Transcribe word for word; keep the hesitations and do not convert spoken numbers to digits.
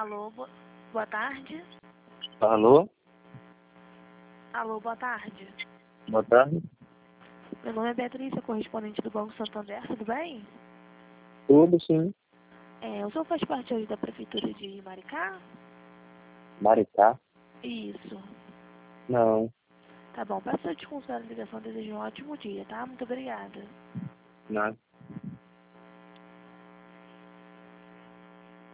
Alô, bo... boa tarde. Alô? Alô, boa tarde. Boa tarde. Meu nome é Beatriz, sou correspondente do Banco Santander, tudo bem? Tudo, sim. É, o senhor faz parte hoje da Prefeitura de Maricá? Maricá? Isso. Não. Tá bom, peço desculpa pela ligação, desejo um ótimo dia, tá? Muito obrigada. Nada.